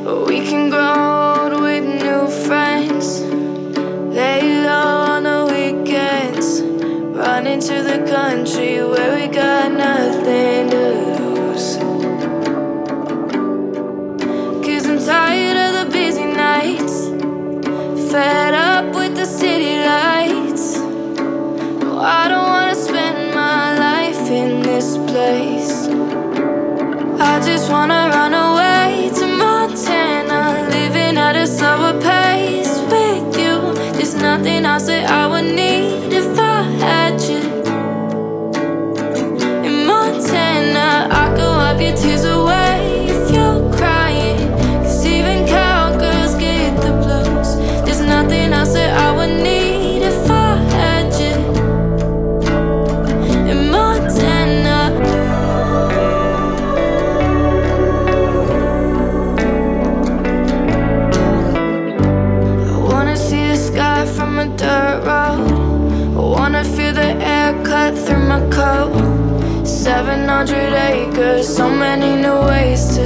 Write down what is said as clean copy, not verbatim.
We can grow old with new friends. Lay low on the weekends. Run into the country where we got nothing to lose. 'Cause I'm tired of the busy nights, fed up with the city lights. No, I don't wanna spend my life in this place. I just wanna run away to Montana, living at a slower pace with you. There's nothing else that I would need if I had you. In Montana, I could wipe your tears away if you're crying. 'Cause even cowgirls get the blues. There's nothing else that I would need if I had you. In Montana. From a dirt road, I wanna feel the air cut through my coat. 700 acres, so many new ways